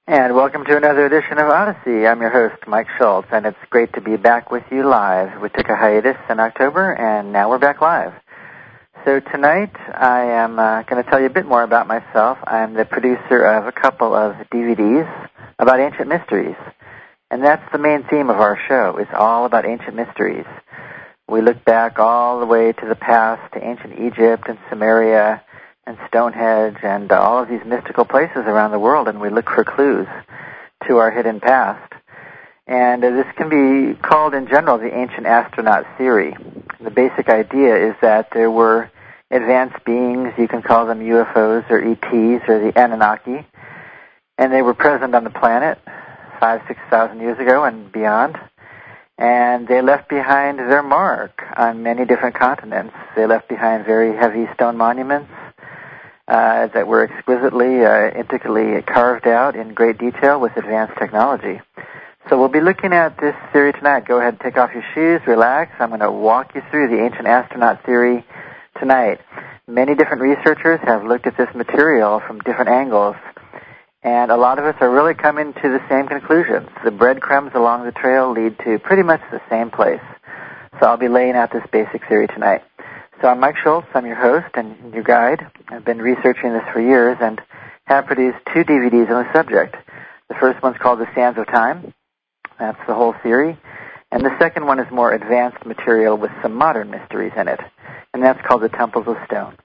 And welcome to another edition of Odyssey. I'm your host, Mike Schultz, and it's great to be back with you live. We took a hiatus in October, and now we're back live. So tonight, I am going to tell you a bit more about myself. I'm the producer of a couple of DVDs about ancient mysteries, and that's the main theme of our show. It's all about ancient mysteries. We look back all the way to the past, to ancient Egypt and Sumeria, and Stonehenge, and all of these mystical places around the world, and we look for clues to our hidden past. And this can be called, in general, the ancient astronaut theory. The basic idea is that there were advanced beings, you can call them UFOs or ETs or the Anunnaki, and they were present on the planet 5,000-6,000 years ago and beyond, and they left behind their mark on many different continents. They left behind very heavy stone monuments, that were exquisitely, intricately carved out in great detail with advanced technology. So we'll be looking at this theory tonight. Go ahead and take off your shoes, relax. I'm going to walk you through the ancient astronaut theory tonight. Many different researchers have looked at this material from different angles, and a lot of us are really coming to the same conclusions. The breadcrumbs along the trail lead to pretty much the same place. So I'll be laying out this basic theory tonight. So I'm Mike Schultz, I'm your host and your guide. I've been researching this for years and have produced 2 DVDs on the subject. The first one's called The Sands of Time. That's the whole theory. And the second one is more advanced material with some modern mysteries in it. And that's called The Temples of Stone.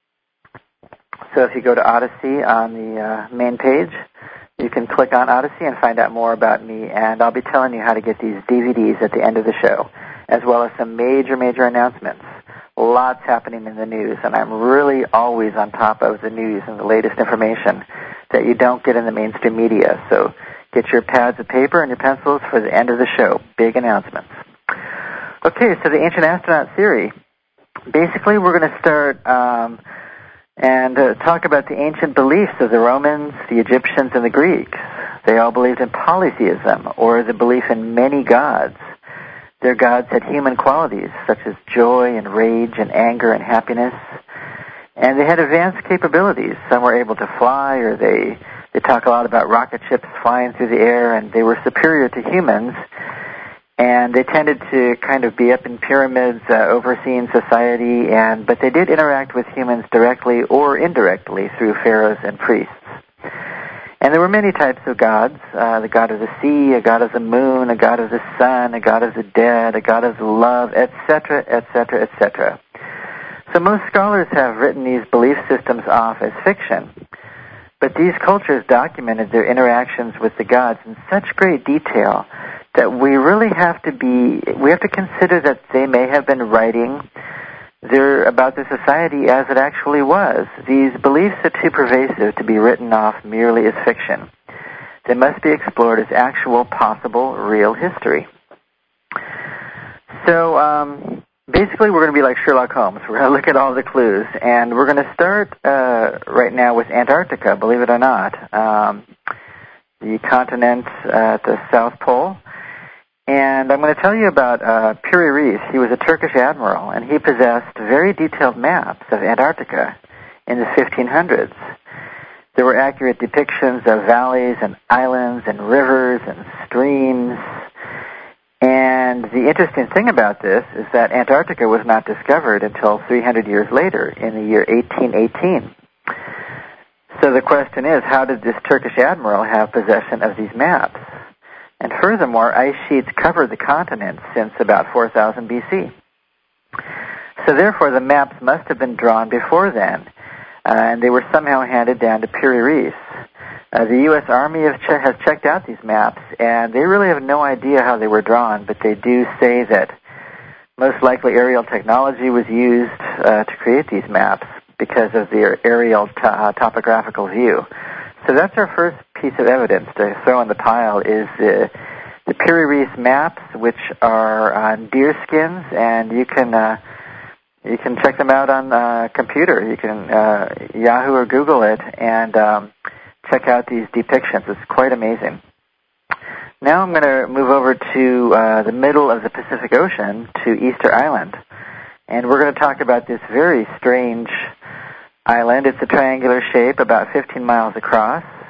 So if you go to Odyssey on the main page, you can click on Odyssey and find out more about me. And I'll be telling you how to get these DVDs at the end of the show, as well as some major announcements. Lots happening in the news, and I'm really always on top of the news and the latest information that you don't get in the mainstream media. So get your pads of paper and your pencils for the end of the show. Big announcements. Okay, so the ancient astronaut theory. Basically, we're going to start and talk about the ancient beliefs of the Romans, the Egyptians, and the Greeks. They all believed in polytheism, or the belief in many gods. Their gods had human qualities, such as joy and rage and anger and happiness. And they had advanced capabilities. Some were able to fly, or they talk a lot about rocket ships flying through the air, and they were superior to humans. And they tended to kind of be up in pyramids, overseeing society, but they did interact with humans directly or indirectly through pharaohs and priests. And there were many types of gods, the god of the sea, a god of the moon, a god of the sun, a god of the dead, a god of the love, etc., etc., etc. So most scholars have written these belief systems off as fiction, but these cultures documented their interactions with the gods in such great detail that we really have to consider that they may have been writing about the society as it actually was. These beliefs are too pervasive to be written off merely as fiction. They must be explored as actual, possible, real history. So basically we're going to be like Sherlock Holmes. We're going to look at all the clues, and we're going to start right now with Antarctica, believe it or not, the continent at the South Pole. And I'm going to tell you about Piri Reis. He was a Turkish admiral, and he possessed very detailed maps of Antarctica in the 1500s. There were accurate depictions of valleys and islands and rivers and streams. And the interesting thing about this is that Antarctica was not discovered until 300 years later, in the year 1818. So the question is, how did this Turkish admiral have possession of these maps? And furthermore, ice sheets covered the continent since about 4000 BC. So therefore, the maps must have been drawn before then, and they were somehow handed down to Piri Reis. The U.S. Army has checked out these maps, and they really have no idea how they were drawn, but they do say that most likely aerial technology was used to create these maps because of their aerial topographical view. So that's our first piece of evidence to throw in the pile is the Piri Reis maps, which are on deer skins, and you can check them out on computer. You can Yahoo or Google it and check out these depictions. It's quite amazing. Now I'm going to move over to the middle of the Pacific Ocean, to Easter Island, and we're going to talk about this very strange island. It's a triangular shape, about 15 miles across,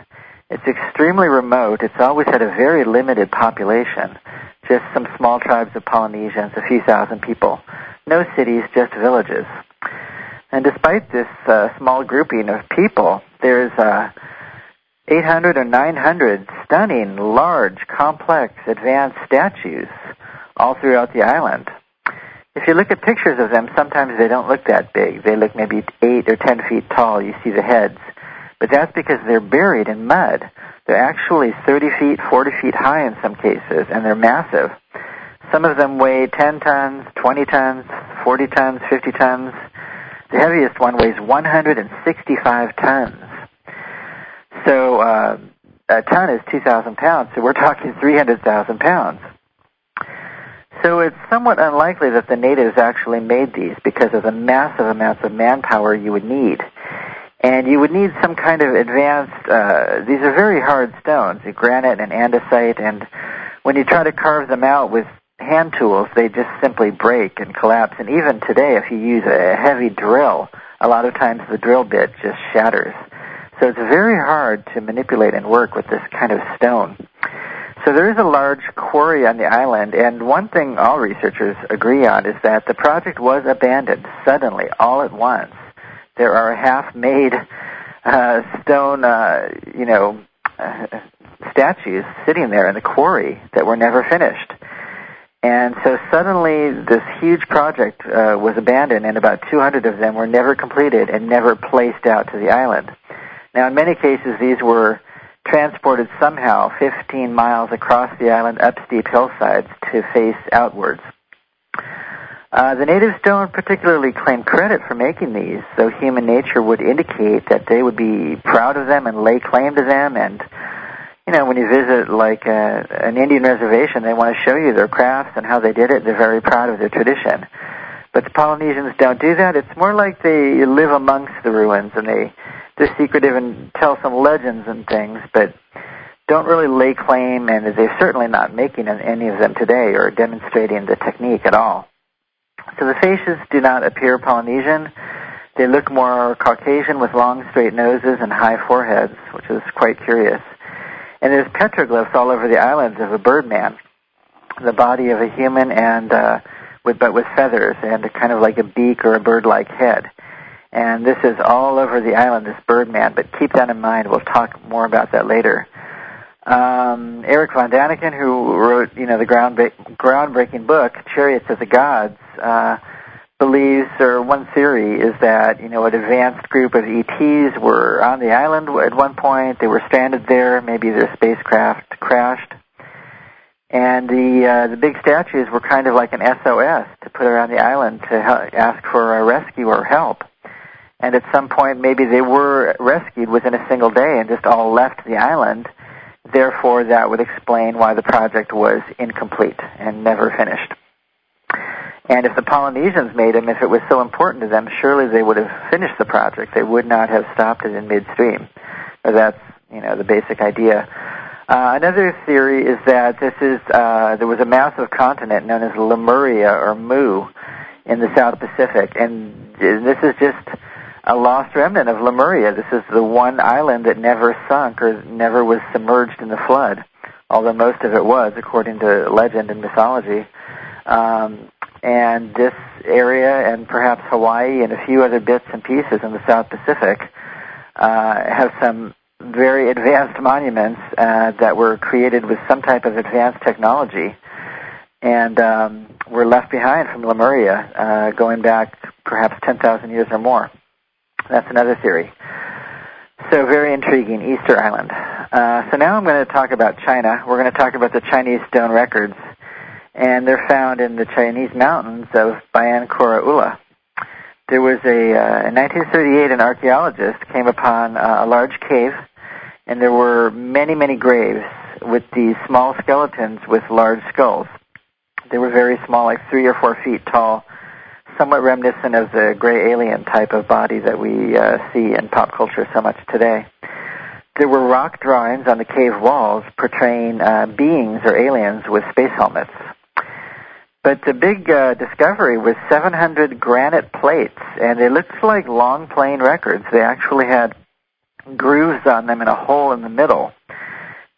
It's extremely remote. It's always had a very limited population, just some small tribes of Polynesians, a few thousand people. No cities, just villages. And despite this small grouping of people, there's 800 or 900 stunning, large, complex, advanced statues all throughout the island. If you look at pictures of them, sometimes they don't look that big. They look maybe 8 or 10 feet tall. You see the heads. But that's because they're buried in mud. They're actually 30 feet, 40 feet high in some cases, and they're massive. Some of them weigh 10 tons, 20 tons, 40 tons, 50 tons. The heaviest one weighs 165 tons. So a ton is 2,000 pounds, so we're talking 300,000 pounds. So it's somewhat unlikely that the natives actually made these because of the massive amounts of manpower you would need. And you would need some kind of advanced, these are very hard stones, granite and andesite, and when you try to carve them out with hand tools, they just simply break and collapse. And even today, if you use a heavy drill, a lot of times the drill bit just shatters. So it's very hard to manipulate and work with this kind of stone. So there is a large quarry on the island, and one thing all researchers agree on is that the project was abandoned suddenly, all at once. There are half-made stone, statues sitting there in the quarry that were never finished. And so suddenly this huge project was abandoned, and about 200 of them were never completed and never placed out to the island. Now, in many cases, these were transported somehow 15 miles across the island up steep hillsides to face outwards. The natives don't particularly claim credit for making these, though human nature would indicate that they would be proud of them and lay claim to them. And, when you visit like an Indian reservation, they want to show you their crafts and how they did it. They're very proud of their tradition. But the Polynesians don't do that. It's more like they live amongst the ruins, and they're secretive and tell some legends and things, but don't really lay claim, and they're certainly not making any of them today or demonstrating the technique at all. So the faces do not appear Polynesian. They look more Caucasian with long, straight noses and high foreheads, which is quite curious. And there's petroglyphs all over the islands of a birdman, the body of a human, and but with feathers and kind of like a beak or a bird-like head. And this is all over the island, this birdman, but keep that in mind. We'll talk more about that later. Eric von Daniken, who wrote, the groundbreaking book, Chariots of the Gods, believes, or one theory is that, an advanced group of ETs were on the island at one point. They were stranded there. Maybe their spacecraft crashed. And the big statues were kind of like an SOS to put around the island to ask for a rescue or help. And at some point, maybe they were rescued within a single day and just all left the island. Therefore, that would explain why the project was incomplete and never finished. And if the Polynesians made them, if it was so important to them, surely they would have finished the project. They would not have stopped it in midstream. That's, the basic idea. Another theory is that there was a massive continent known as Lemuria or Mu in the South Pacific, and this is just a lost remnant of Lemuria. This is the one island that never sunk or never was submerged in the flood, although most of it was, according to legend and mythology. And this area, and perhaps Hawaii and a few other bits and pieces in the South Pacific, have some very advanced monuments that were created with some type of advanced technology, and were left behind from Lemuria, going back perhaps 10,000 years or more. That's another theory. So very intriguing, Easter Island. So now I'm going to talk about China. We're going to talk about the Chinese stone records, and they're found in the Chinese mountains of Bayan Kora-Ula. There was in 1938, an archaeologist came upon a large cave, and there were many, many graves with these small skeletons with large skulls. They were very small, like 3 or 4 feet tall, somewhat reminiscent of the gray alien type of body that we see in pop culture so much today. There were rock drawings on the cave walls portraying beings or aliens with space helmets. But the big discovery was 700 granite plates, and they looked like long plain records. They actually had grooves on them and a hole in the middle.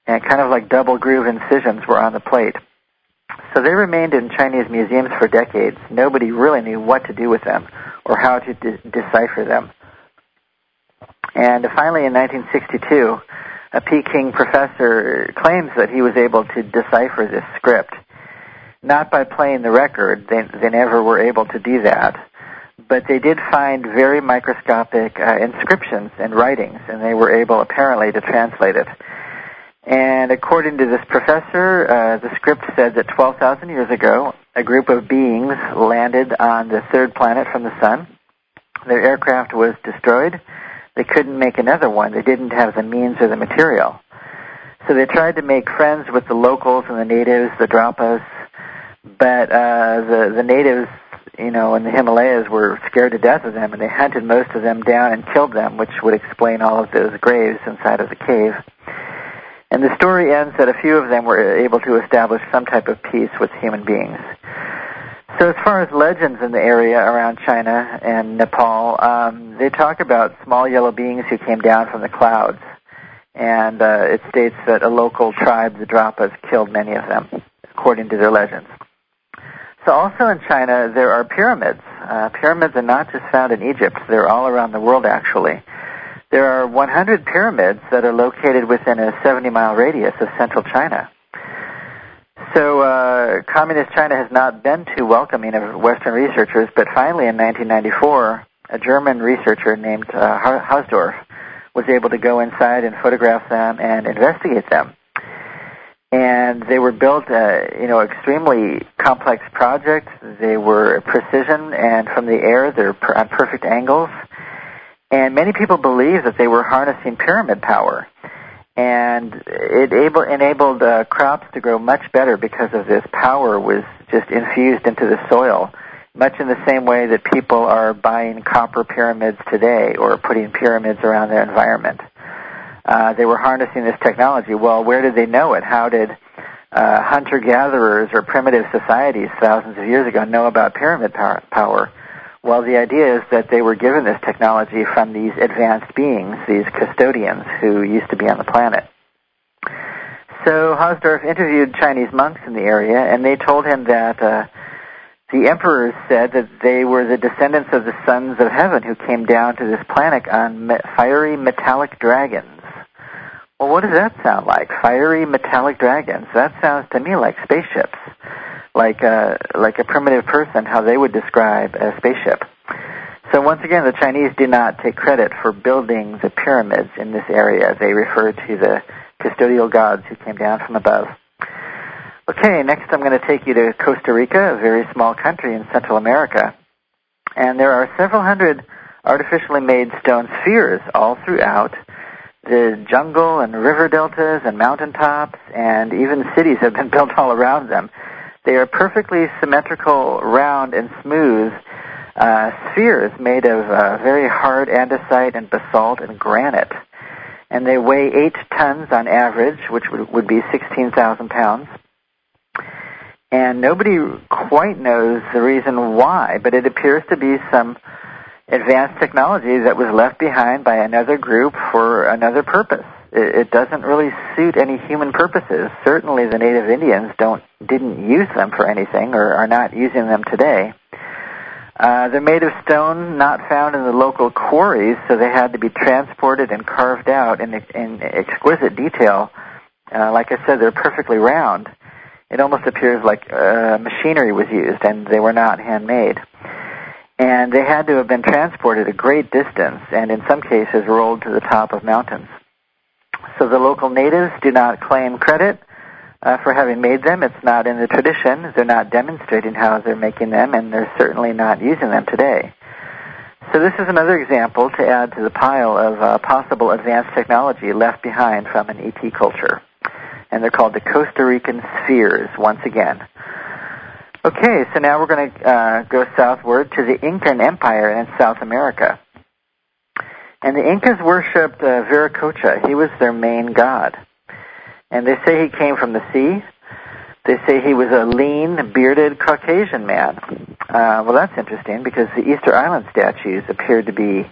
and kind of like double groove incisions were on the plate. So they remained in Chinese museums for decades. Nobody really knew what to do with them or how to decipher them. And finally, in 1962, a Peking professor claims that he was able to decipher this script. Not by playing the record, they never were able to do that, but they did find very microscopic inscriptions and writings, and they were able apparently to translate it. And according to this professor, the script said that 12,000 years ago, a group of beings landed on the third planet from the sun. Their aircraft was destroyed. They couldn't make another one. They didn't have the means or the material. So they tried to make friends with the locals and the natives, the Drapas, but the natives, in the Himalayas were scared to death of them, and they hunted most of them down and killed them, which would explain all of those graves inside of the cave. And the story ends that a few of them were able to establish some type of peace with human beings. So as far as legends in the area around China and Nepal, they talk about small yellow beings who came down from the clouds. And it states that a local tribe, the Drapas, killed many of them, according to their legends. So also in China, there are pyramids. Pyramids are not just found in Egypt. They're all around the world, actually. There are 100 pyramids that are located within a 70-mile radius of central China. So communist China has not been too welcoming of Western researchers, but finally in 1994, a German researcher named Hausdorff was able to go inside and photograph them and investigate them. And they were built, extremely complex projects. They were precision, and from the air, they're on perfect angles. And many people believe that they were harnessing pyramid power. And it enabled crops to grow much better because of this power was just infused into the soil, much in the same way that people are buying copper pyramids today or putting pyramids around their environment. They were harnessing this technology. Well, where did they know it? How did hunter-gatherers or primitive societies thousands of years ago know about pyramid power? Well, the idea is that they were given this technology from these advanced beings, these custodians who used to be on the planet. So Hausdorff interviewed Chinese monks in the area, and they told him that the emperors said that they were the descendants of the sons of heaven who came down to this planet on fiery metallic dragons. Well, what does that sound like? Fiery metallic dragons. That sounds to me like spaceships, like a primitive person, how they would describe a spaceship. So once again, the Chinese do not take credit for building the pyramids in this area. They refer to the custodial gods who came down from above. Okay, next I'm going to take you to Costa Rica, a very small country in Central America. And there are several hundred artificially made stone spheres all throughout the jungle and river deltas and mountaintops, and even cities have been built all around them. They are perfectly symmetrical, round, and smooth spheres made of very hard andesite and basalt and granite. And they weigh 8 tons on average, which would be 16,000 pounds. And nobody quite knows the reason why, but it appears to be some advanced technology that was left behind by another group for another purpose. It doesn't really suit any human purposes. Certainly the native Indians didn't use them for anything or are not using them today. They're made of stone not found in the local quarries, so they had to be transported and carved out in exquisite detail. Like I said, they're perfectly round. It almost appears like machinery was used, and they were not handmade. And they had to have been transported a great distance, and in some cases rolled to the top of mountains. So the local natives do not claim credit for having made them. It's not in the tradition. They're not demonstrating how they're making them, and they're certainly not using them today. So this is another example to add to the pile of possible advanced technology left behind from an ET culture. And they're called the Costa Rican spheres, once again. Okay, so now we're going to go southward to the Incan Empire in South America. And the Incas worshipped Viracocha. He was their main god. And they say he came from the sea. They say he was a lean, bearded Caucasian man. Well, that's interesting because the Easter Island statues appeared to be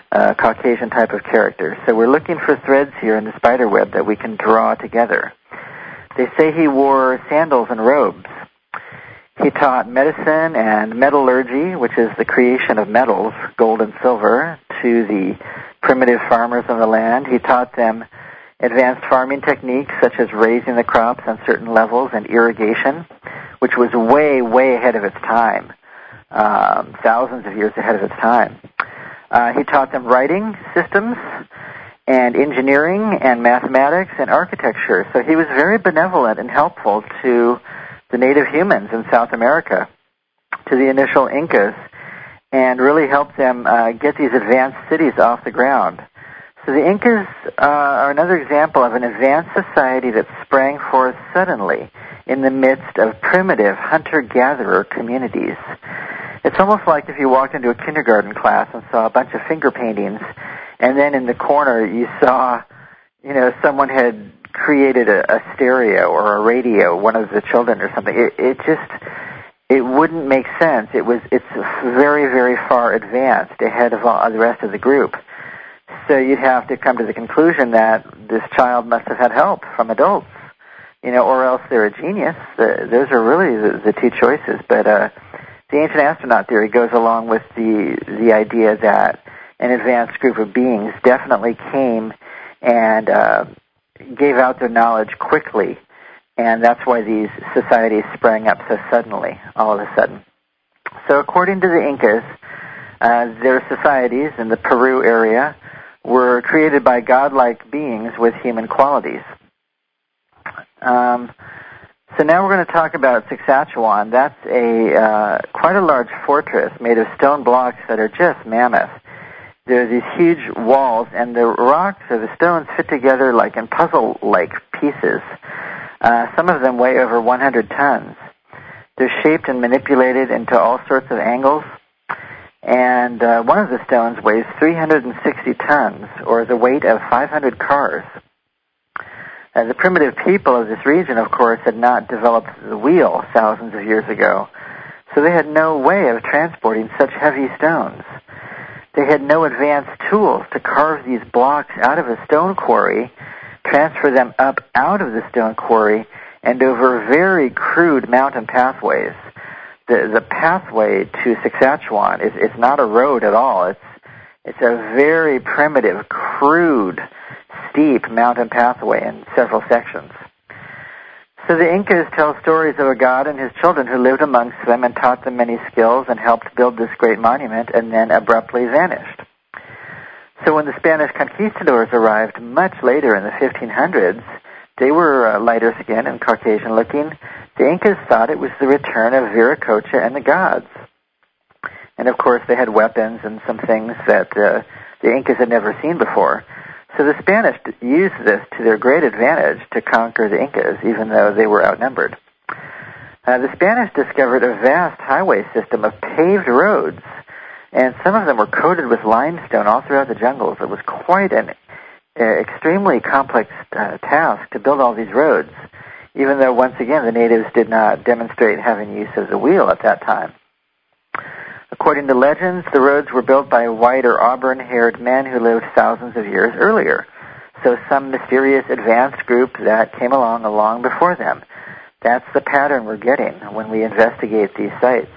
Caucasian type of character. So we're looking for threads here in the spider web that we can draw together. They say he wore sandals and robes. He taught medicine and metallurgy, which is the creation of metals, gold and silver, to the primitive farmers on the land. He taught them advanced farming techniques such as raising the crops on certain levels and irrigation, which was way, way ahead of its time, thousands of years ahead of its time. He taught them writing systems and engineering and mathematics and architecture. So he was very benevolent and helpful to the native humans in South America, to the initial Incas, and really helped them get these advanced cities off the ground. So the Incas are another example of an advanced society that sprang forth suddenly in the midst of primitive hunter-gatherer communities. It's almost like if you walked into a kindergarten class and saw a bunch of finger paintings, and then in the corner you saw, someone had created a stereo or a radio, one of the children or something. It wouldn't make sense. It's very, very far advanced ahead of the rest of the group. So you'd have to come to the conclusion that this child must have had help from adults, or else they're a genius. Those are really the two choices. But the ancient astronaut theory goes along with the idea that an advanced group of beings definitely came and gave out their knowledge quickly, and that's why these societies sprang up so suddenly, all of a sudden. So according to the Incas, their societies in the Peru area were created by godlike beings with human qualities. So now we're going to talk about Saskatchewan. That's quite a large fortress made of stone blocks that are just mammoth. There are these huge walls, and the rocks or the stones fit together like in puzzle-like pieces. Some of them weigh over 100 tons. They're shaped and manipulated into all sorts of angles, and one of the stones weighs 360 tons, or the weight of 500 cars. The primitive people of this region, of course, had not developed the wheel thousands of years ago, so they had no way of transporting such heavy stones. They had no advanced tools to carve these blocks out of a stone quarry, transfer them up out of the stone quarry, and over very crude mountain pathways. The pathway to Saskatchewan is not a road at all. It's a very primitive, crude, steep mountain pathway in several sections. So the Incas tell stories of a god and his children who lived amongst them and taught them many skills and helped build this great monument and then abruptly vanished. So when the Spanish conquistadors arrived much later in the 1500s, they were lighter skinned and Caucasian looking. The Incas thought it was the return of Viracocha and the gods. And of course they had weapons and some things that the Incas had never seen before. So the Spanish used this to their great advantage to conquer the Incas, even though they were outnumbered. The Spanish discovered a vast highway system of paved roads, and some of them were coated with limestone all throughout the jungles. It was quite an extremely complex task to build all these roads, even though, once again, the natives did not demonstrate having use of the wheel at that time. According to legends, the roads were built by white or auburn-haired men who lived thousands of years earlier, so some mysterious advanced group that came along before them. That's the pattern we're getting when we investigate these sites.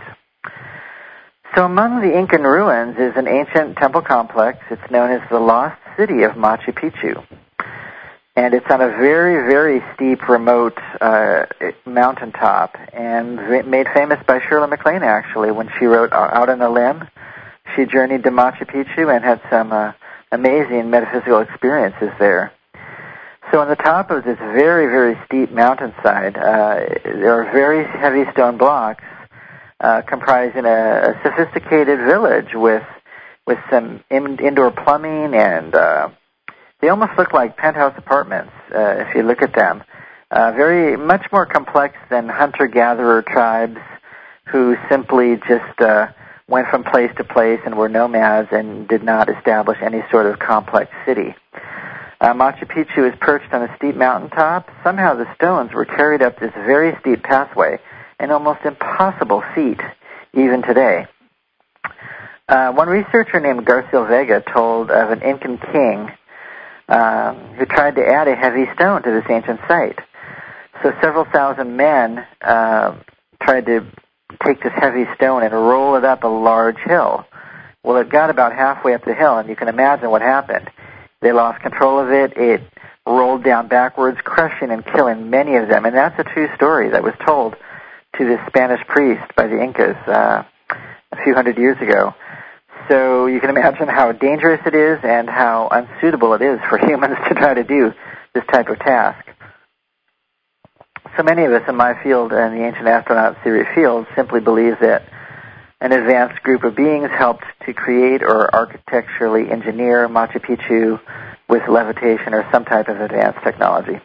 So among the Incan ruins is an ancient temple complex. It's known as the Lost City of Machu Picchu. And it's on a very, very steep, remote mountaintop, and made famous by Shirley MacLaine, actually, when she wrote Out on a Limb. She journeyed to Machu Picchu and had some amazing metaphysical experiences there. So on the top of this very, very steep mountainside, there are very heavy stone blocks comprising a sophisticated village with some indoor plumbing, and they almost look like penthouse apartments if you look at them. Very much more complex than hunter-gatherer tribes who simply just went from place to place and were nomads and did not establish any sort of complex city. Machu Picchu is perched on a steep mountaintop. Somehow the stones were carried up this very steep pathway, an almost impossible feat even today. One researcher named Garcia Vega told of an Incan king who tried to add a heavy stone to this ancient site. So several thousand men tried to take this heavy stone and roll it up a large hill. Well, it got about halfway up the hill, and you can imagine what happened. They lost control of it. It rolled down backwards, crushing and killing many of them. And that's a true story that was told to this Spanish priest by the Incas a few hundred years ago. So you can imagine how dangerous it is and how unsuitable it is for humans to try to do this type of task. So many of us in my field and the ancient astronaut theory field simply believe that an advanced group of beings helped to create or architecturally engineer Machu Picchu with levitation or some type of advanced technology.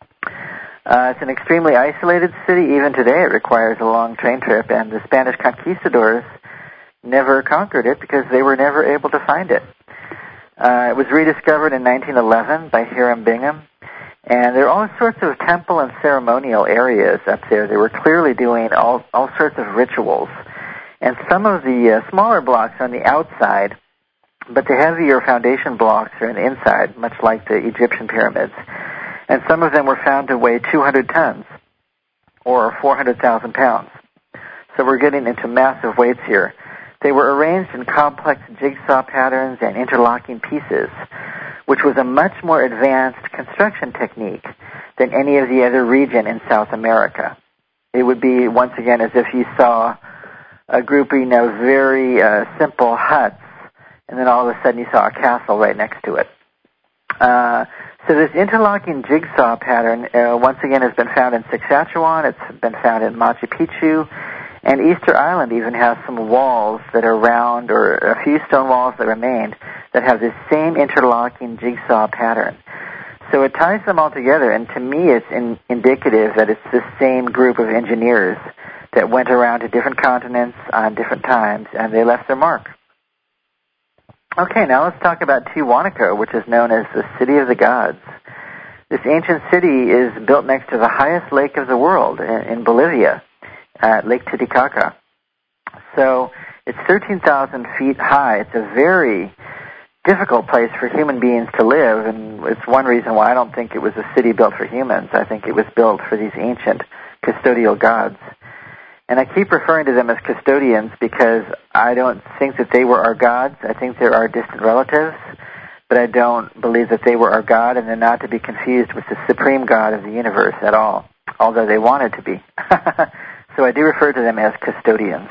It's an extremely isolated city. Even today it requires a long train trip, and the Spanish conquistadors never conquered it because they were never able to find it. It was rediscovered in 1911 by Hiram Bingham, and there are all sorts of temple and ceremonial areas up there. They were clearly doing all sorts of rituals. And some of the smaller blocks are on the outside, but the heavier foundation blocks are on the inside, much like the Egyptian pyramids. And some of them were found to weigh 200 tons, or 400,000 pounds. So we're getting into massive weights here. They were arranged in complex jigsaw patterns and interlocking pieces, which was a much more advanced construction technique than any of the other region in South America. It would be, once again, as if you saw a grouping of very simple huts, and then all of a sudden you saw a castle right next to it. So this interlocking jigsaw pattern, once again, has been found in Saskatchewan. It's been found in Machu Picchu, and Easter Island even has some walls that are round, or a few stone walls that remained, that have this same interlocking jigsaw pattern. So it ties them all together, and to me it's indicative that it's the same group of engineers that went around to different continents on different times, and they left their mark. Okay, now let's talk about Tiwanaku, which is known as the City of the Gods. This ancient city is built next to the highest lake of the world in Bolivia, Lake Titicaca. So it's 13,000 feet high. It's a very difficult place for human beings to live, and it's one reason why I don't think it was a city built for humans. I think it was built for these ancient custodial gods. And I keep referring to them as custodians because I don't think that they were our gods. I think they're our distant relatives, but I don't believe that they were our God, and they're not to be confused with the supreme God of the universe at all, although they wanted to be. So I do refer to them as custodians.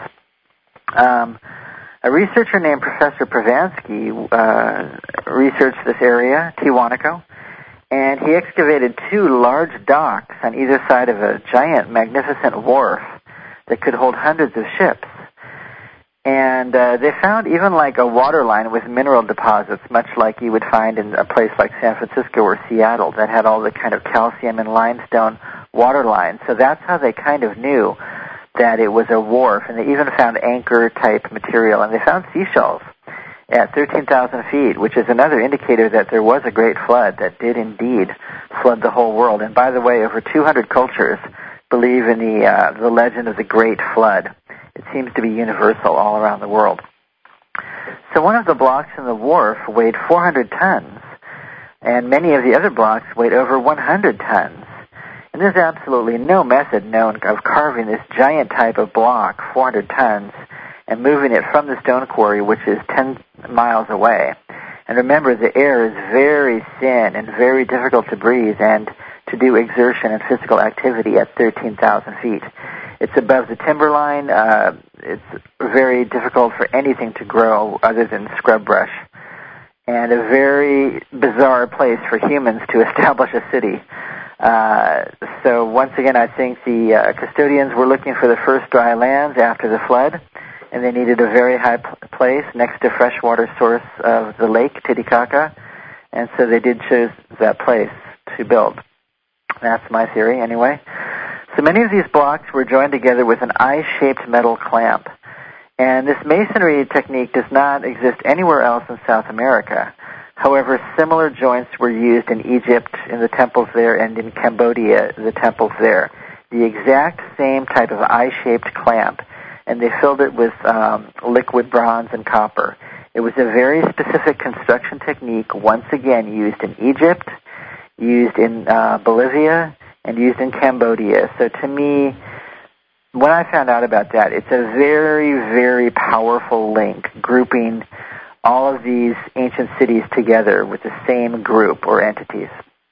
A researcher named Professor Pravansky researched this area, Tiwanaku, and he excavated 2 large docks on either side of a giant, magnificent wharf that could hold hundreds of ships. And they found even like a water line with mineral deposits, much like you would find in a place like San Francisco or Seattle, that had all the kind of calcium and limestone water lines. So that's how they kind of knew that it was a wharf. And they even found anchor-type material. And they found seashells at 13,000 feet, which is another indicator that there was a great flood that did indeed flood the whole world. And by the way, over 200 cultures believe in the legend of the Great Flood. It seems to be universal all around the world. So one of the blocks in the wharf weighed 400 tons, and many of the other blocks weighed over 100 tons. And there's absolutely no method known of carving this giant type of block, 400 tons, and moving it from the stone quarry, which is 10 miles away. And remember, the air is very thin and very difficult to breathe and to do exertion and physical activity at 13,000 feet. It's above the timberline. It's very difficult for anything to grow other than scrub brush. And a very bizarre place for humans to establish a city. So once again, I think the custodians were looking for the first dry lands after the flood, and they needed a very high place next to freshwater source of the lake, Titicaca, and so they did choose that place to build. That's my theory, anyway. So many of these blocks were joined together with an eye-shaped metal clamp. And this masonry technique does not exist anywhere else in South America. However, similar joints were used in Egypt, in the temples there, and in Cambodia, the temples there. The exact same type of eye-shaped clamp and they filled it with liquid bronze and copper. It was a very specific construction technique, once again used in Egypt, used in Bolivia, and used in Cambodia. So to me, when I found out about that, it's a very, very powerful link, grouping all of these ancient cities together with the same group or entities.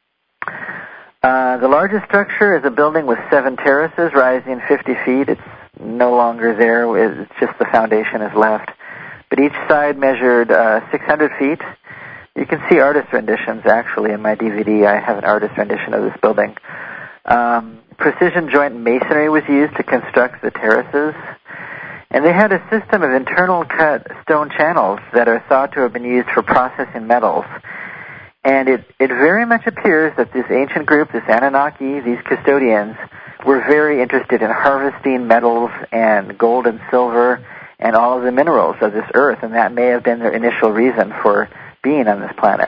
The largest structure is a building with 7 terraces rising 50 feet. It's no longer there. It's just the foundation is left. But each side measured 600 feet. You can see artist renditions, actually, in my DVD. I have an artist rendition of this building. Precision joint masonry was used to construct the terraces. And they had a system of internal cut stone channels that are thought to have been used for processing metals. And it very much appears that this ancient group, this Anunnaki, these custodians, were very interested in harvesting metals and gold and silver and all of the minerals of this earth, and that may have been their initial reason for being on this planet.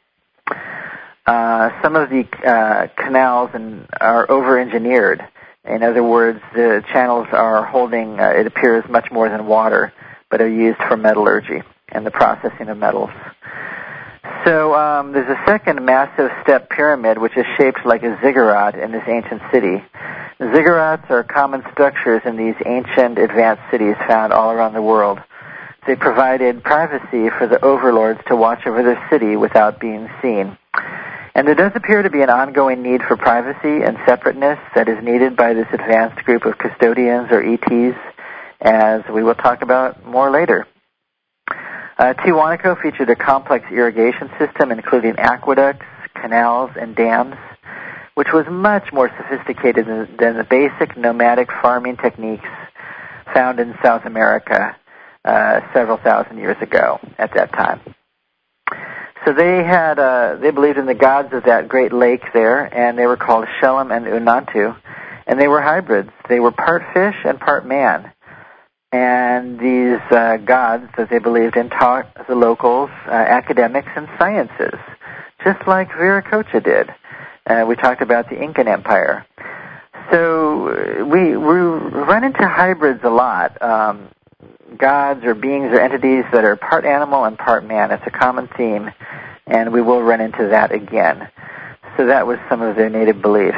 Some of the canals are over-engineered. In other words, the channels are holding, it appears, much more than water, but are used for metallurgy and the processing of metals. So there's a second massive step pyramid, which is shaped like a ziggurat in this ancient city. Ziggurats are common structures in these ancient advanced cities found all around the world. They provided privacy for the overlords to watch over their city without being seen. And there does appear to be an ongoing need for privacy and separateness that is needed by this advanced group of custodians or ETs, as we will talk about more later. Tiwanaku featured a complex irrigation system including aqueducts, canals, and dams, which was much more sophisticated than the basic nomadic farming techniques found in South America several thousand years ago at that time. So they believed in the gods of that great lake there, and they were called Shelem and Unantu, and they were hybrids. They were part fish and part man. And these gods that they believed in taught the locals academics and sciences, just like Viracocha did. We talked about the Incan Empire. So we run into hybrids a lot, gods or beings or entities that are part animal and part man. It's a common theme, and we will run into that again. So that was some of their native beliefs.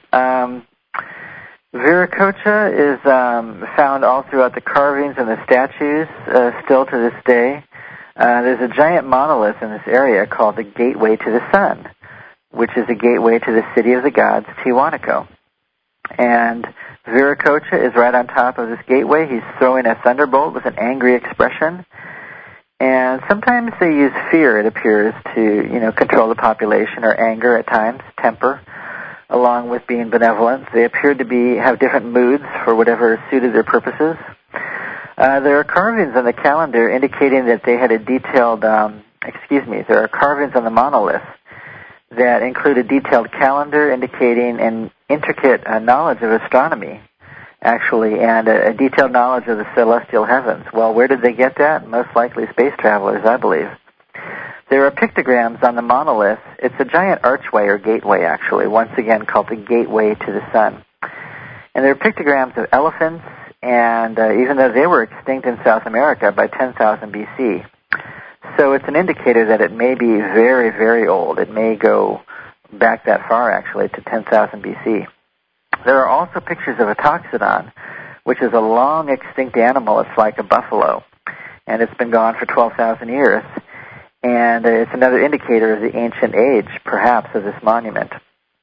Viracocha is found all throughout the carvings and the statues still to this day. There's a giant monolith in this area called the Gateway to the Sun, which is a gateway to the city of the gods, Tiwanaku. And Viracocha is right on top of this gateway. He's throwing a thunderbolt with an angry expression. And sometimes they use fear, it appears, to, control the population, or anger at times, temper, along with being benevolent. They appeared to have different moods for whatever suited their purposes. There are carvings on the calendar indicating that they had a detailed, there are carvings on the monolith that include a detailed calendar indicating an intricate knowledge of astronomy, actually, and a detailed knowledge of the celestial heavens. Well, where did they get that? Most likely space travelers, I believe. There are pictograms on the monolith. It's a giant archway or gateway, actually, once again called the Gateway to the Sun. And there are pictograms of elephants, and even though they were extinct in South America by 10,000 BC. So it's an indicator that it may be very, very old. It may go back that far, actually, to 10,000 BC. There are also pictures of a toxodon, which is a long extinct animal. It's like a buffalo, and it's been gone for 12,000 years. And it's another indicator of the ancient age, perhaps, of this monument.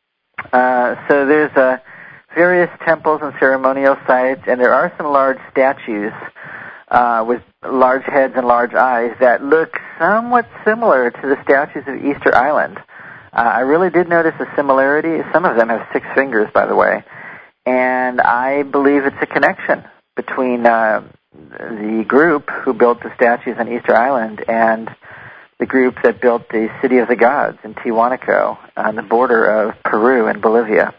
So there's various temples and ceremonial sites, and there are some large statues with large heads and large eyes that look somewhat similar to the statues of Easter Island. I really did notice a similarity. Some of them have 6 fingers, by the way, and I believe it's a connection between the group who built the statues on Easter Island and the group that built the City of the Gods in Tiwanaku on the border of Peru and Bolivia.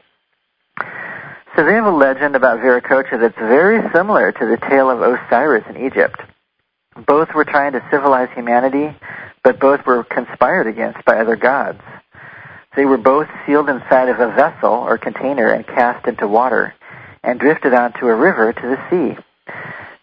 So they have a legend about Viracocha that's very similar to the tale of Osiris in Egypt. Both were trying to civilize humanity, but both were conspired against by other gods. They were both sealed inside of a vessel or container and cast into water and drifted onto a river to the sea.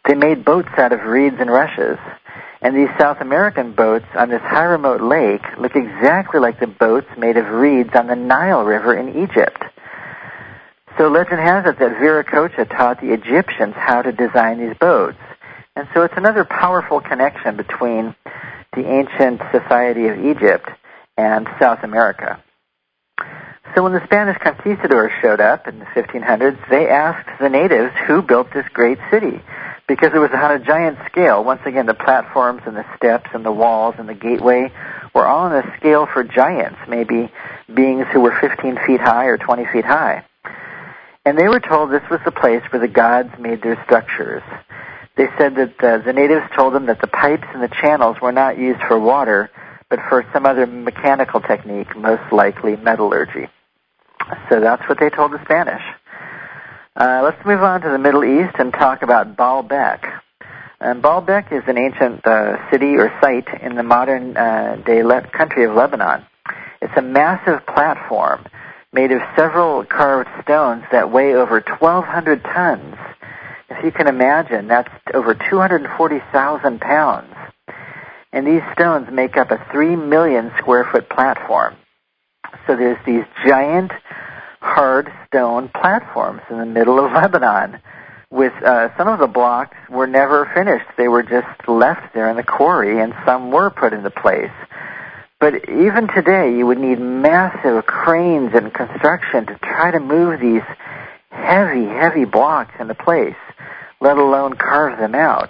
they made boats out of reeds and rushes. And these South American boats on this high remote lake look exactly like the boats made of reeds on the Nile River in Egypt. So legend has it that Viracocha taught the Egyptians how to design these boats. And so it's another powerful connection between the ancient society of Egypt and South America. So when the Spanish conquistadors showed up in the 1500s, they asked the natives who built this great city, because it was on a giant scale. Once again, the platforms and the steps and the walls and the gateway were all on a scale for giants, maybe beings who were 15 feet high or 20 feet high. And they were told this was the place where the gods made their structures. They said that the natives told them that the pipes and the channels were not used for water, but for some other mechanical technique, most likely metallurgy. So that's what they told the Spanish. Let's move on to the Middle East and talk about Baalbek. Baalbek is an ancient city or site in the modern-day country of Lebanon. It's a massive platform made of several carved stones that weigh over 1,200 tons. If you can imagine, that's over 240,000 pounds. And these stones make up a 3 million square foot platform. So there's these giant hard stone platforms in the middle of Lebanon with some of the blocks were never finished. They were just left there in the quarry, and some were put into place. But even today, you would need massive cranes and construction to try to move these heavy, heavy blocks into place, let alone carve them out.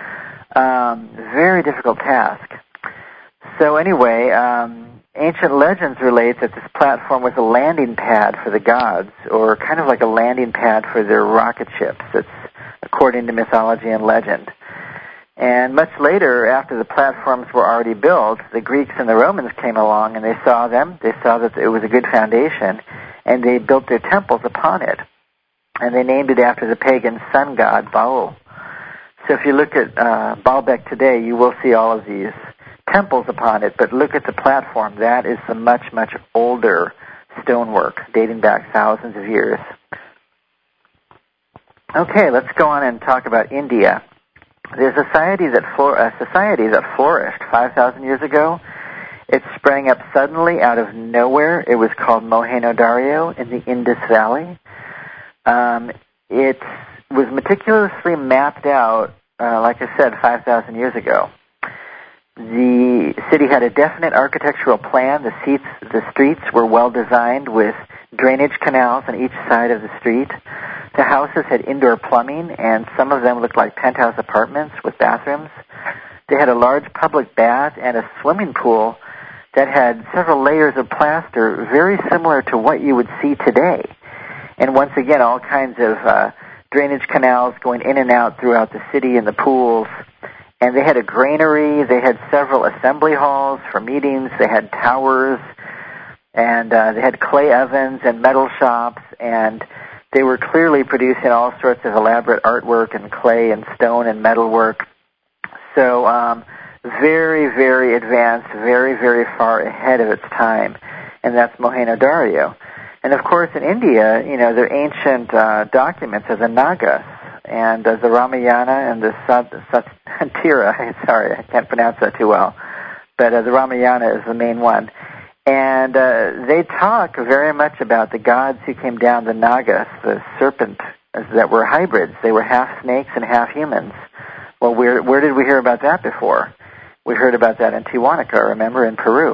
Very difficult task. So anyway, ancient legends relate that this platform was a landing pad for the gods, or kind of like a landing pad for their rocket ships. It's according to mythology and legend. And much later, after the platforms were already built, the Greeks and the Romans came along and they saw them. They saw that it was a good foundation, and they built their temples upon it. And they named it after the pagan sun god, Baal. So if you look at Baalbek today, you will see all of these temples upon it, but look at the platform. That is the much, much older stonework dating back thousands of years. Okay, let's go on and talk about India. There's a society that flourished 5,000 years ago. It sprang up suddenly out of nowhere. It was called Mohenjo-Daro in the Indus Valley. It was meticulously mapped out, like I said, 5,000 years ago. The city had a definite architectural plan. The streets were well designed with drainage canals on each side of the street. The houses had indoor plumbing, and some of them looked like penthouse apartments with bathrooms. They had a large public bath and a swimming pool that had several layers of plaster, very similar to what you would see today. And once again, all kinds of drainage canals going in and out throughout the city and the pools. And they had a granary. They had several assembly halls for meetings. They had towers, and they had clay ovens and metal shops, and they were clearly producing all sorts of elaborate artwork and clay and stone and metal work. So very, very advanced, very, very far ahead of its time, and that's Mohenjo-Daro. And of course, in India, you know, their ancient documents are the Nagas, and the Ramayana and the Satyatira. Sorry, I can't pronounce that too well, but the Ramayana is the main one. And they talk very much about the gods who came down, the Nagas, the serpent, that were hybrids. They were half snakes and half humans. Well, where did we hear about that before? We heard about that in Tijuana, remember, in Peru.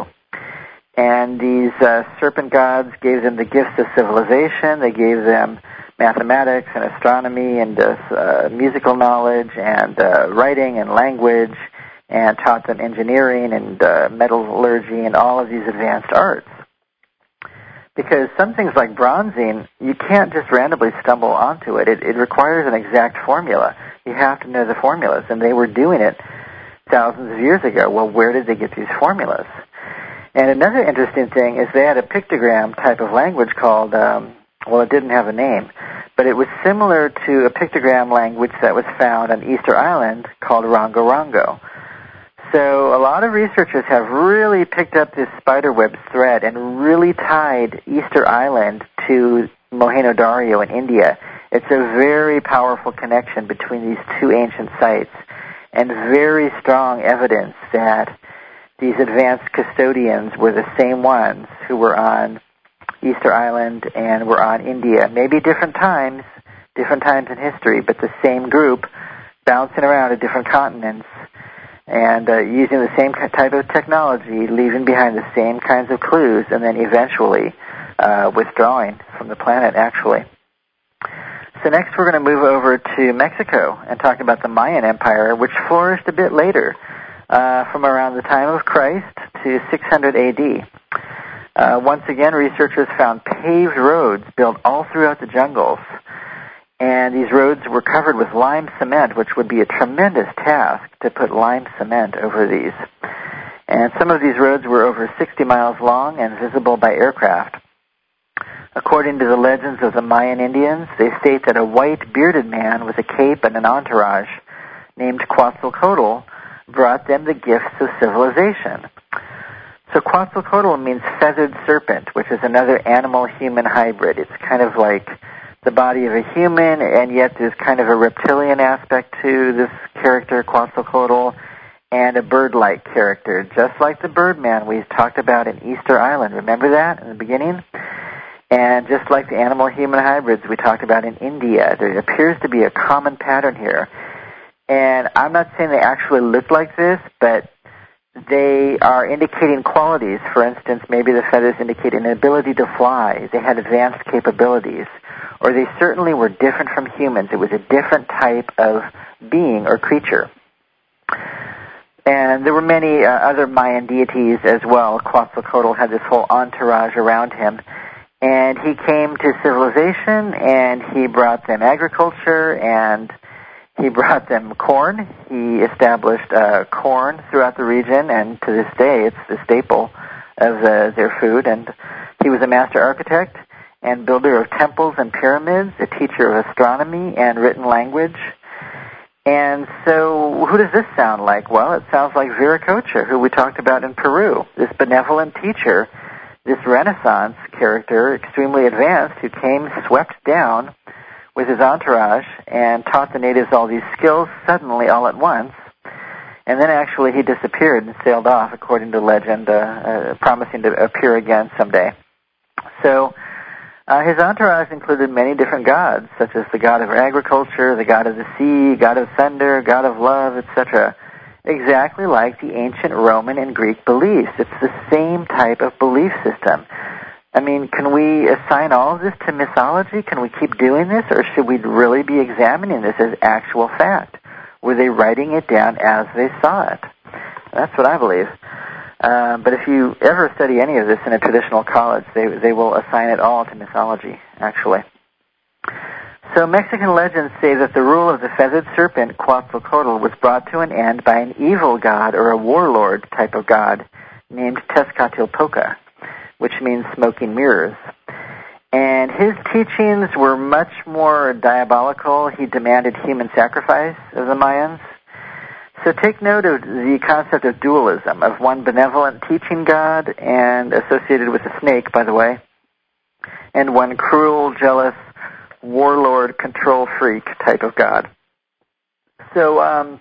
And these serpent gods gave them the gifts of civilization. They gave them mathematics and astronomy and musical knowledge and writing and language, and taught them engineering and metallurgy and all of these advanced arts. Because some things like bronzing, you can't just randomly stumble onto it. It requires an exact formula. You have to know the formulas, and they were doing it thousands of years ago. Well, where did they get these formulas? And another interesting thing is they had a pictogram type of language called, it didn't have a name, but it was similar to a pictogram language that was found on Easter Island called Rongo-Rongo. So a lot of researchers have really picked up this spiderweb thread and really tied Easter Island to Mohenjo-Daro in India It's a very powerful connection between these two ancient sites, and very strong evidence that these advanced custodians were the same ones who were on Easter Island and were on India. Maybe different times in history, but the same group bouncing around at different continents and using the same type of technology, leaving behind the same kinds of clues, and then eventually withdrawing from the planet, actually. So next we're going to move over to Mexico and talk about the Mayan Empire, which flourished a bit later, from around the time of Christ to 600 A.D. Once again, researchers found paved roads built all throughout the jungles, and these roads were covered with lime cement, which would be a tremendous task to put lime cement over these. And some of these roads were over 60 miles long and visible by aircraft. According to the legends of the Mayan Indians, they state that a white bearded man with a cape and an entourage named Quetzalcoatl brought them the gifts of civilization. So Quetzalcoatl means feathered serpent, which is another animal-human hybrid. It's kind of like the body of a human, and yet there's kind of a reptilian aspect to this character, Quetzalcoatl, and a bird-like character, just like the Birdman we talked about in Easter Island. Remember that in the beginning? And just like the animal-human hybrids we talked about in India, there appears to be a common pattern here. And I'm not saying they actually look like this, but they are indicating qualities. For instance, maybe the feathers indicate an ability to fly. They had advanced capabilities. Or they certainly were different from humans. It was a different type of being or creature. And there were many other Mayan deities as well. Quetzalcoatl had this whole entourage around him. And he came to civilization, and he brought them agriculture, and he brought them corn. He established corn throughout the region, and to this day it's the staple of their food. And he was a master architect and builder of temples and pyramids, a teacher of astronomy and written language. And so who does this sound like? Well, it sounds like Viracocha, who we talked about in Peru, this benevolent teacher, this Renaissance character, extremely advanced, who came swept down with his entourage and taught the natives all these skills suddenly all at once. And then actually he disappeared and sailed off, according to legend, promising to appear again someday. So his entourage included many different gods, such as the god of agriculture, the god of the sea, god of thunder, god of love, etc., exactly like the ancient Roman and Greek beliefs. It's the same type of belief system. I mean, can we assign all of this to mythology? Can we keep doing this, or should we really be examining this as actual fact? Were they writing it down as they saw it? That's what I believe. But if you ever study any of this in a traditional college, they will assign it all to mythology, actually. So Mexican legends say that the rule of the feathered serpent, Quetzalcoatl, was brought to an end by an evil god or a warlord type of god named Tezcatlipoca, which means smoking mirrors. And his teachings were much more diabolical. He demanded human sacrifice of the Mayans. So take note of the concept of dualism, of one benevolent teaching god, and associated with a snake, by the way, and one cruel, jealous, warlord, control freak type of god. So,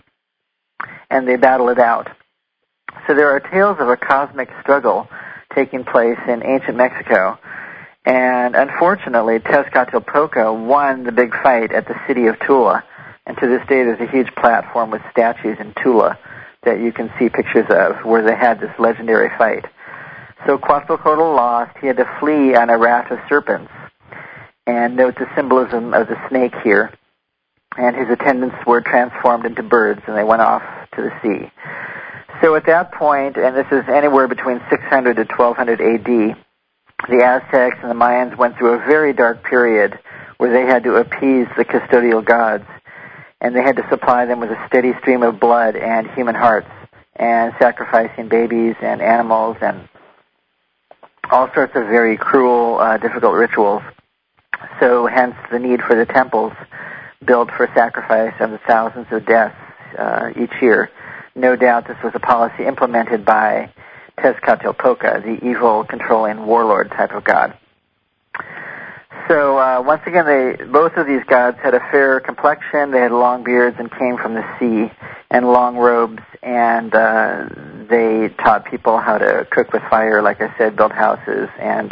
and they battle it out. So there are tales of a cosmic struggle taking place in ancient Mexico. And unfortunately, Tezcatlipoca won the big fight at the city of Tula. And to this day, there's a huge platform with statues in Tula that you can see pictures of where they had this legendary fight. So Quetzalcoatl lost. He had to flee on a raft of serpents. And note the symbolism of the snake here. And his attendants were transformed into birds, and they went off to the sea. So at that point, and this is anywhere between 600 to 1200 A.D., the Aztecs and the Mayans went through a very dark period where they had to appease the custodial gods, and they had to supply them with a steady stream of blood and human hearts, and sacrificing babies and animals and all sorts of very cruel, difficult rituals. So hence the need for the temples built for sacrifice and the thousands of deaths each year. No doubt this was a policy implemented by Tezcatlipoca, the evil, controlling warlord type of god. So once again, both of these gods had a fair complexion. They had long beards and came from the sea and long robes, and they taught people how to cook with fire, like I said, build houses, and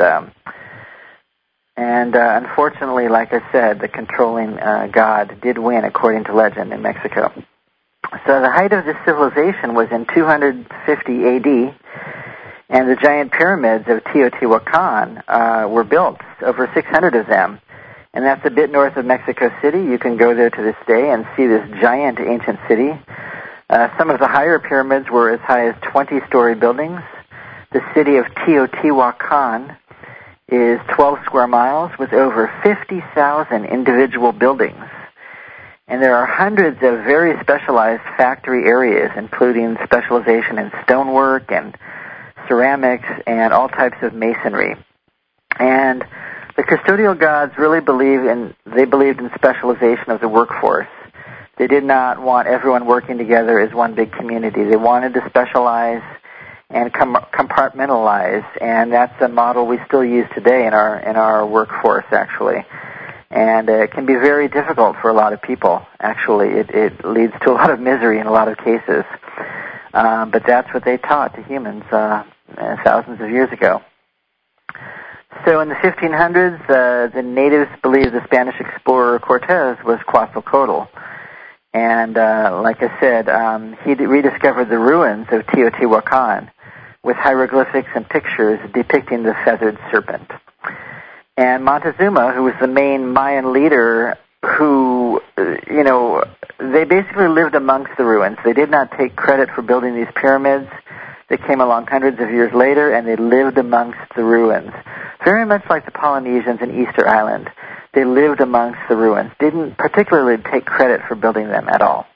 unfortunately, like I said, the controlling god did win, according to legend, in Mexico. So the height of this civilization was in 250 A.D., and the giant pyramids of Teotihuacan were built, over 600 of them. And that's a bit north of Mexico City. You can go there to this day and see this giant ancient city. Some of the higher pyramids were as high as 20-story buildings. The city of Teotihuacan is 12 square miles with over 50,000 individual buildings. And there are hundreds of very specialized factory areas, including specialization in stonework and ceramics and all types of masonry. And the custodial gods really believed in specialization of the workforce. They did not want everyone working together as one big community. They wanted to specialize and compartmentalize, and that's a model we still use today in our workforce, actually. And it can be very difficult for a lot of people, actually. It leads to a lot of misery in a lot of cases. But that's what they taught to humans thousands of years ago. So in the 1500s, the natives believed the Spanish explorer Cortez was Quetzalcoatl. And like I said, he rediscovered the ruins of Teotihuacan with hieroglyphics and pictures depicting the feathered serpent. And Montezuma, who was the main Mayan leader, who, they basically lived amongst the ruins. They did not take credit for building these pyramids. They came along hundreds of years later, and they lived amongst the ruins. Very much like the Polynesians in Easter Island. They lived amongst the ruins. Didn't particularly take credit for building them at all.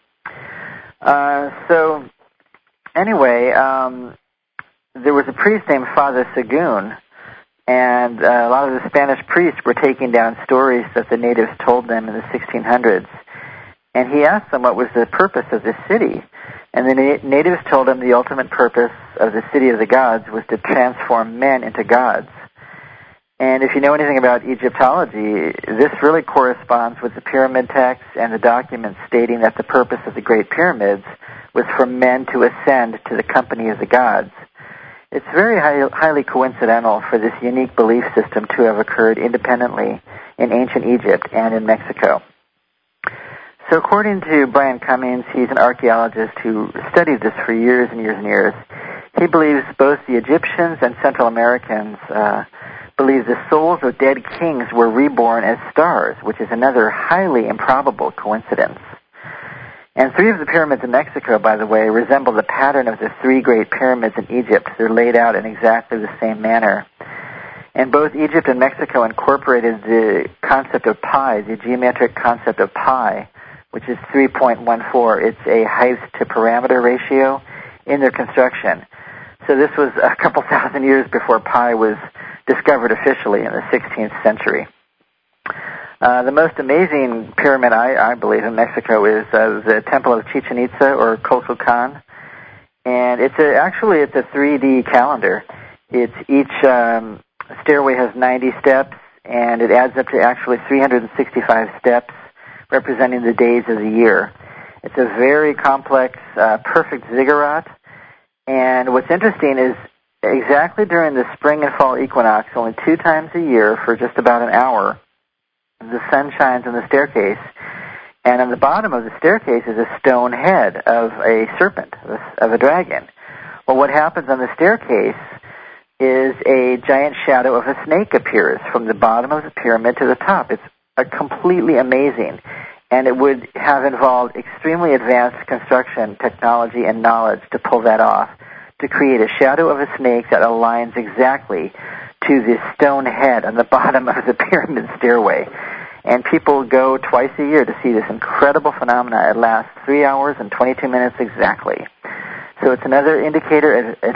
So, anyway, there was a priest named Father Sagun, and a lot of the Spanish priests were taking down stories that the natives told them in the 1600s. And he asked them what was the purpose of this city. And the natives told him the ultimate purpose of the city of the gods was to transform men into gods. And if you know anything about Egyptology, this really corresponds with the pyramid texts and the documents stating that the purpose of the Great Pyramids was for men to ascend to the company of the gods. It's very highly coincidental for this unique belief system to have occurred independently in ancient Egypt and in Mexico. So according to Brian Cummings, he's an archaeologist who studied this for years and years and years. He believes both the Egyptians and Central Americans believe the souls of dead kings were reborn as stars, which is another highly improbable coincidence. And 3 of the pyramids in Mexico, by the way, resemble the pattern of the 3 great pyramids in Egypt. They're laid out in exactly the same manner. And both Egypt and Mexico incorporated the concept of pi, the geometric concept of pi, which is 3.14. It's a height to parameter ratio in their construction. So this was a couple thousand years before pi was discovered officially in the 16th century. The most amazing pyramid, I believe, in Mexico is the Temple of Chichen Itza, or Kukulkan. And it's a 3D calendar. Each stairway has 90 steps, and it adds up to actually 365 steps, representing the days of the year. It's a very complex, perfect ziggurat. And what's interesting is exactly during the spring and fall equinox, only 2 times a year for just about an hour, the sun shines on the staircase, and on the bottom of the staircase is a stone head of a serpent, of a dragon. Well, what happens on the staircase is a giant shadow of a snake appears from the bottom of the pyramid to the top. It's completely amazing, and it would have involved extremely advanced construction technology and knowledge to pull that off, to create a shadow of a snake that aligns exactly to the stone head on the bottom of the pyramid stairway. And people go twice a year to see this incredible phenomena. It lasts 3 hours and 22 minutes exactly. So it's another indicator of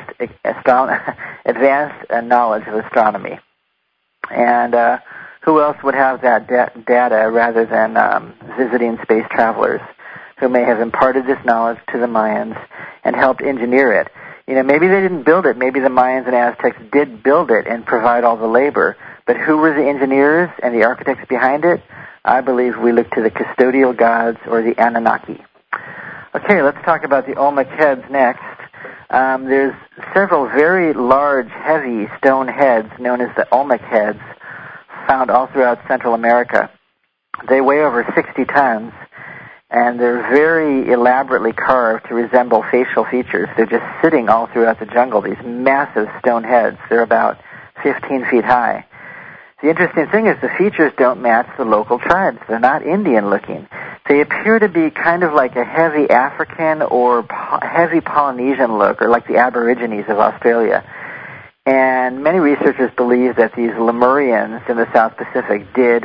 advanced knowledge of astronomy. And who else would have that data rather than visiting space travelers who may have imparted this knowledge to the Mayans and helped engineer it? Maybe they didn't build it. Maybe the Mayans and Aztecs did build it and provide all the labor, But who were the engineers and the architects behind it? I believe we look to the custodial gods or the Anunnaki. Okay, let's talk about the Olmec heads next. There's several very large, heavy stone heads known as the Olmec heads found all throughout Central America. They weigh over 60 tons, and they're very elaborately carved to resemble facial features. They're just sitting all throughout the jungle, these massive stone heads. They're about 15 feet high. The interesting thing is the features don't match the local tribes. They're not Indian-looking. They appear to be kind of like a heavy African or heavy Polynesian look, or like the Aborigines of Australia. And many researchers believe that these Lemurians in the South Pacific did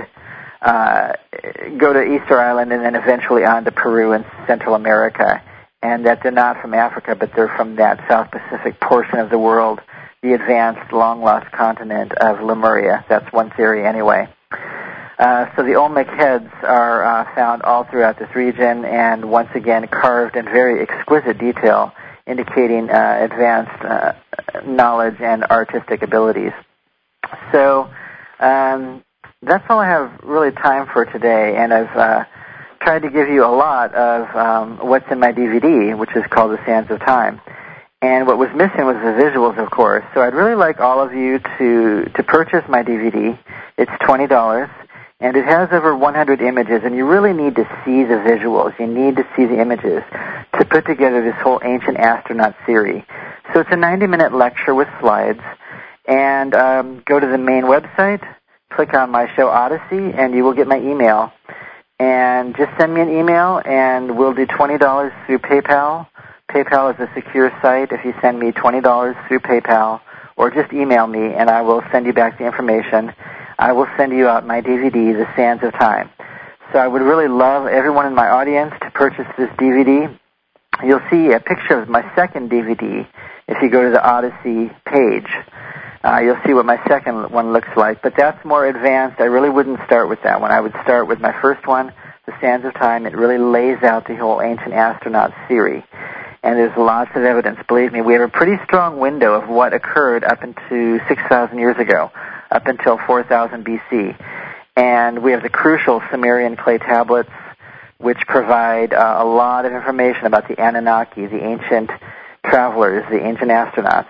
go to Easter Island and then eventually on to Peru and Central America, and that they're not from Africa, but they're from that South Pacific portion of the world, the advanced, long-lost continent of Lemuria. That's one theory anyway. So the Olmec heads are found all throughout this region, and once again carved in very exquisite detail, indicating advanced knowledge and artistic abilities. So that's all I have really time for today, and I've tried to give you a lot of what's in my DVD, which is called The Sands of Time. And what was missing was the visuals, of course. So I'd really like all of you to purchase my DVD. It's $20, and it has over 100 images, and you really need to see the visuals. You need to see the images to put together this whole ancient astronaut theory. So it's a 90-minute lecture with slides, and go to the main website, click on my show Odyssey, and you will get my email. And just send me an email, and we'll do $20 through PayPal. PayPal is a secure site. If you send me $20 through PayPal, or just email me, and I will send you back the information, I will send you out my DVD, The Sands of Time. So I would really love everyone in my audience to purchase this DVD. You'll see a picture of my second DVD if you go to the Odyssey page. You'll see what my second one looks like, but that's more advanced. I really wouldn't start with that one. I would start with my first one, The Sands of Time. It really lays out the whole ancient astronaut theory, and there's lots of evidence. Believe me, we have a pretty strong window of what occurred up into 6,000 years ago, up until 4000 BC, and we have the crucial Sumerian clay tablets, which provide a lot of information about the Anunnaki, the ancient travelers, the ancient astronauts.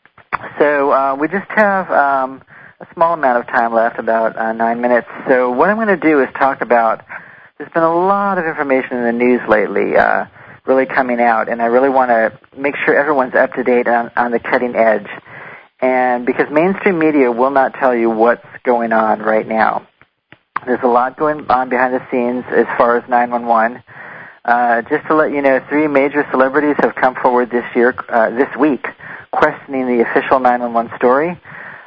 So we just have a small amount of time left, about 9 minutes. So what I'm going to do is talk about, there's been a lot of information in the news lately really coming out, and I really want to make sure everyone's up to date on the cutting edge. And because mainstream media will not tell you what's going on right now. There's a lot going on behind the scenes as far as 911. Just to let you know, 3 major celebrities have come forward this week, questioning the official 911 story.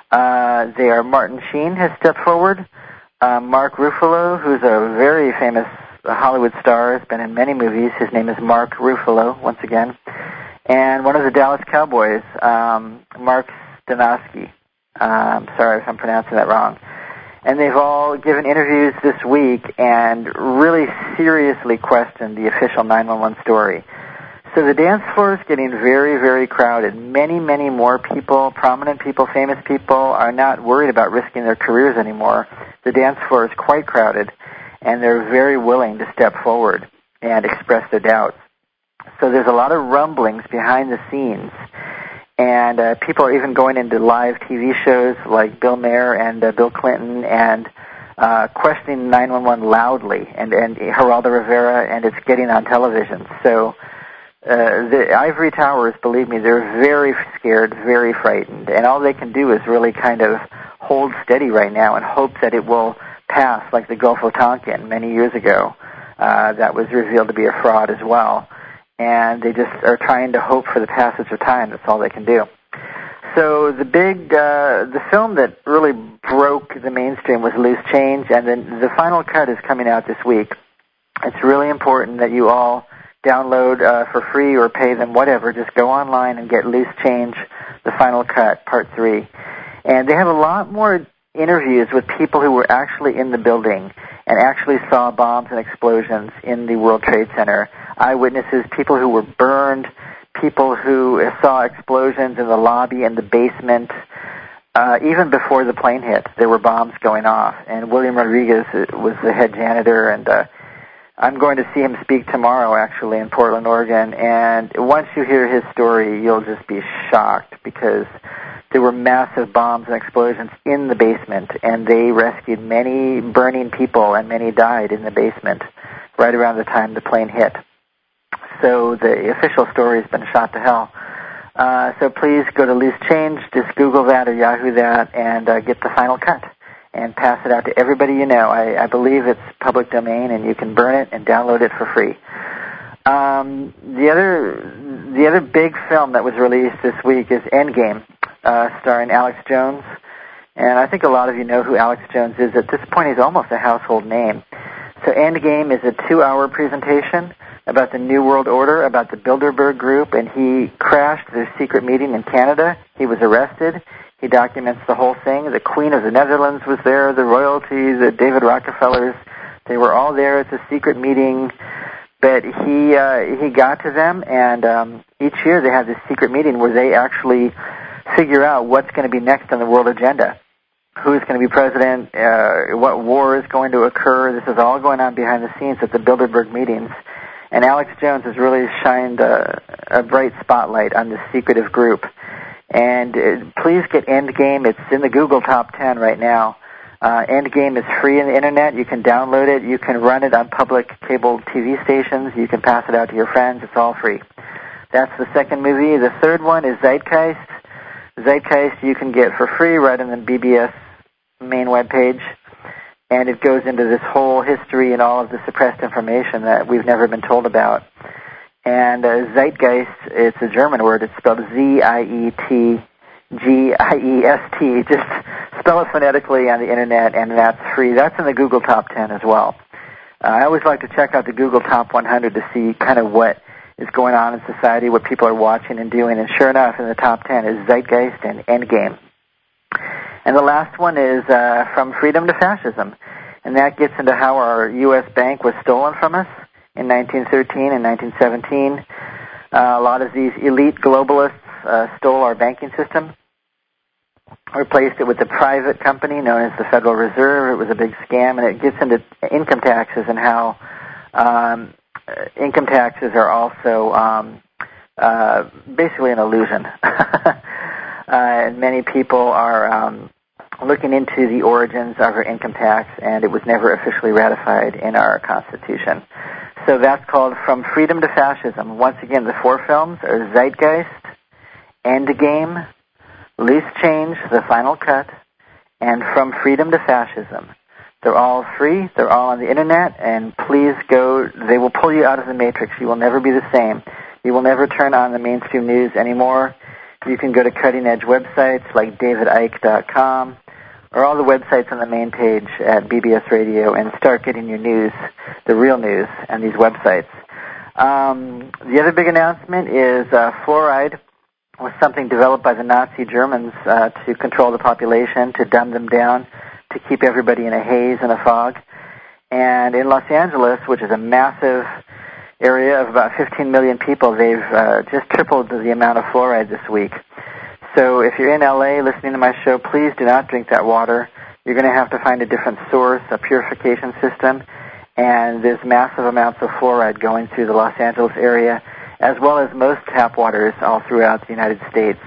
They are Martin Sheen has stepped forward, Mark Ruffalo, who's a very famous Hollywood star, has been in many movies. His name is Mark Ruffalo, once again. And one of the Dallas Cowboys, Mark Stanosky. Sorry if I'm pronouncing that wrong. And they've all given interviews this week and really seriously questioned the official 911 story. So the dance floor is getting very, very crowded. Many, many more people, prominent people, famous people, are not worried about risking their careers anymore. The dance floor is quite crowded, and they're very willing to step forward and express their doubts. So there's a lot of rumblings behind the scenes, and people are even going into live TV shows like Bill Maher and Bill Clinton and questioning 911 loudly, and Geraldo Rivera, and it's getting on television. So the ivory towers, believe me, they're very scared, very frightened, and all they can do is really kind of hold steady right now and hope that it will pass like the Gulf of Tonkin many years ago. That was revealed to be a fraud as well. And they just are trying to hope for the passage of time. That's all they can do. So the film that really broke the mainstream was Loose Change, and then the final cut is coming out this week. It's really important that you all download for free or pay them, whatever. Just go online and get Loose Change, the final cut, part 3. And they have a lot more interviews with people who were actually in the building and actually saw bombs and explosions in the World Trade Center. Eyewitnesses, people who were burned, people who saw explosions in the lobby and the basement. even before the plane hit, there were bombs going off. And William Rodriguez was the head janitor, and I'm going to see him speak tomorrow, actually, in Portland, Oregon. And once you hear his story, you'll just be shocked, because there were massive bombs and explosions in the basement, and they rescued many burning people, and many died in the basement right around the time the plane hit. So the official story has been shot to hell. So please go to Loose Change, just Google that or Yahoo that, and get the final cut and pass it out to everybody you know. I believe it's public domain, and you can burn it and download it for free. The other big film that was released this week is Endgame, starring Alex Jones. And I think a lot of you know who Alex Jones is. At this point, he's almost a household name. So Endgame is a 2-hour presentation about the New World Order, about the Bilderberg Group, and he crashed their secret meeting in Canada. He was arrested. He documents the whole thing. The Queen of the Netherlands was there, the royalty, the David Rockefellers. They were all there at the secret meeting. But he got to them, and each year they have this secret meeting where they actually figure out what's going to be next on the world agenda. Who's going to be president, what war is going to occur. This is all going on behind the scenes at the Bilderberg meetings. And Alex Jones has really shined a bright spotlight on this secretive group. And please get Endgame. It's in the Google Top 10 right now. Endgame is free on the Internet. You can download it. You can run it on public cable TV stations. You can pass it out to your friends. It's all free. That's the second movie. The third one is Zeitgeist. Zeitgeist you can get for free right on the BBS main webpage. And it goes into this whole history and all of the suppressed information that we've never been told about. And Zeitgeist, it's a German word. It's spelled Z-I-E-T-G-I-E-S-T. Just spell it phonetically on the Internet, and that's free. That's in the Google Top 10 as well. I always like to check out the Google Top 100 to see kind of what is going on in society, what people are watching and doing. And sure enough, in the top 10 is Zeitgeist and Endgame. And the last one is From Freedom to Fascism. And that gets into how our U.S. bank was stolen from us in 1913 and 1917. A lot of these elite globalists stole our banking system, replaced it with a private company known as the Federal Reserve. It was a big scam, and it gets into income taxes and how income taxes are also basically an illusion. And many people are looking into the origins of our income tax, and it was never officially ratified in our Constitution. So that's called From Freedom to Fascism. Once again, the 4 films are Zeitgeist, Endgame, Loose Change, The Final Cut, and From Freedom to Fascism. They're all free. They're all on the Internet, and please go. They will pull you out of the matrix. You will never be the same. You will never turn on the mainstream news anymore. You can go to cutting-edge websites like davidike.com or all the websites on the main page at BBS Radio and start getting your news, the real news, on these websites. The other big announcement is fluoride was something developed by the Nazi Germans to control the population, to dumb them down, to keep everybody in a haze and a fog. And in Los Angeles, which is a massive area of about 15 million people, they've just tripled the amount of fluoride this week. So if you're in LA listening to my show, please do not drink that water. You're going to have to find a different source, a purification system, and there's massive amounts of fluoride going through the Los Angeles area, as well as most tap waters all throughout the United States.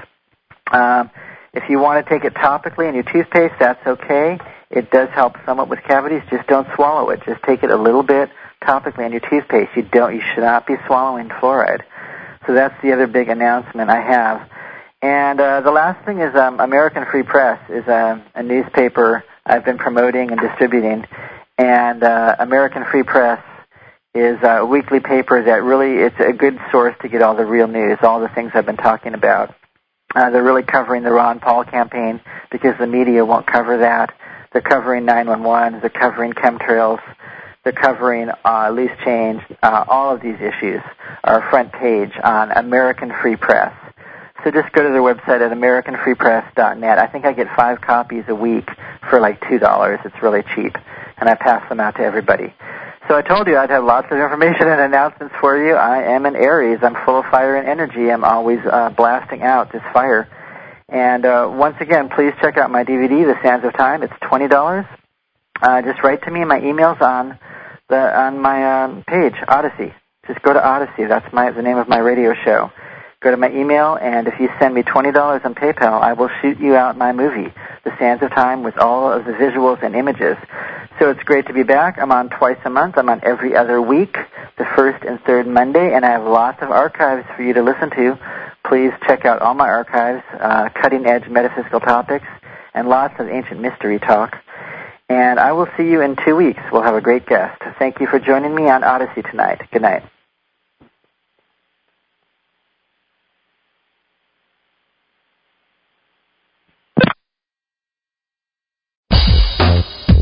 If you want to take it topically in your toothpaste, that's okay. It does help somewhat with cavities. Just don't swallow it. Just take it a little bit topically on your toothpaste. You should not be swallowing fluoride. So that's the other big announcement I have. And the last thing is American Free Press is a newspaper I've been promoting and distributing. And American Free Press is a weekly paper that really, it's a good source to get all the real news, all the things I've been talking about. They're really covering the Ron Paul campaign because the media won't cover that. They're covering 911. They're covering chemtrails. They're covering loose change. All of these issues are front page on American Free Press. So just go to their website at AmericanFreePress.net. I think I get 5 copies a week for like $2. It's really cheap, and I pass them out to everybody. So I told you I'd have lots of information and announcements for you. I am an Aries. I'm full of fire and energy. I'm always blasting out this fire. And once again, please check out my DVD, The Sands of Time. It's $20. Just write to me. My email's on my page, Odyssey. Just go to Odyssey. That's the name of my radio show. Go to my email, and if you send me $20 on PayPal, I will shoot you out my movie, The Sands of Time, with all of the visuals and images. So it's great to be back. I'm on twice a month. I'm on every other week, the first and third Monday, and I have lots of archives for you to listen to. Please check out all my archives, cutting-edge metaphysical topics, and lots of ancient mystery talk. And I will see you in 2 weeks. We'll have a great guest. Thank you for joining me on Odyssey tonight. Good night.